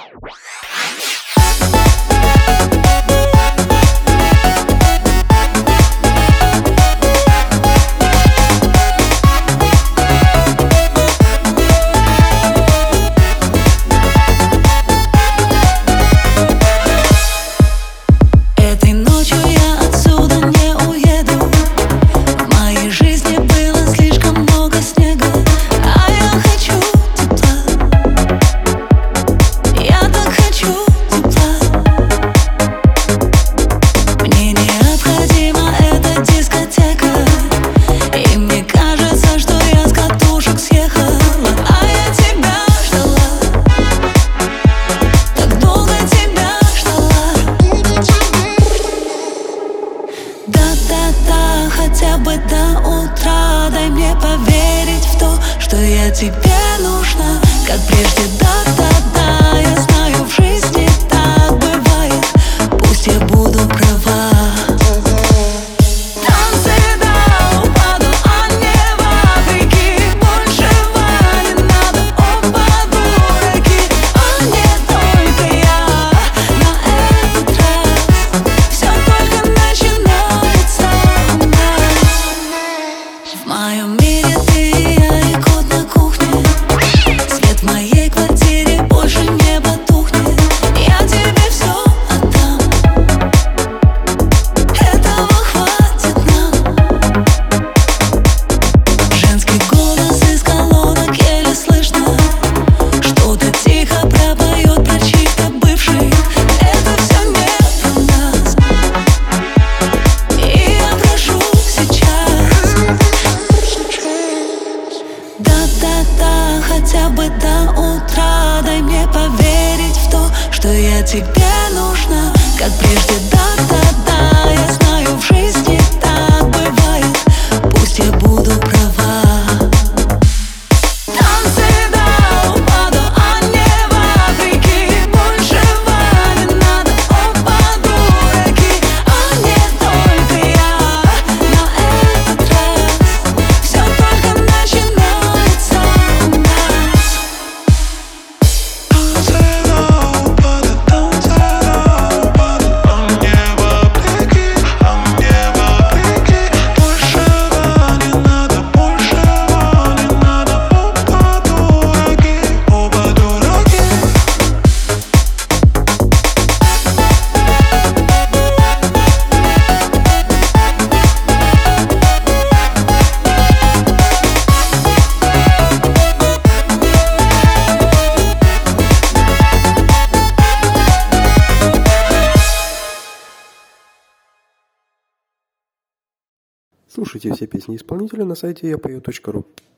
Хотя бы до утра, дай мне поверить в то, что я тебе нужна, как прежде, да-да-да. Я знаю, в жизни так бывает, пусть я буду права. Танцы до упаду, а не в реки. Большего не надо, оба дураки, а не только я. На этот раз все только начинается. В моем мире ты и я, и кот на кухне. Свет в моей квартире больше не потухнет. Я тебе все отдам, этого хватит нам. Женский голос из колонок еле слышно, что-то тихо пропоет про чьих-то бывших. Это все не про нас, и я прошу сейчас. Да-да-да, хотя бы до утра, дай мне поверить в то, что я тебе нужна, как прежде, да-да-да. Я знаю, в жизни так бывает, пусть я буду права. Танцы до упаду, а не в реки. Большего не надо, оба дураки, а не только я. На этот раз все только начинается у нас. Танцы до упаду, а не в реки, а не в реки. Большего не надо, оба дураки. Слушайте все песни исполнителя на сайте yapою.ru.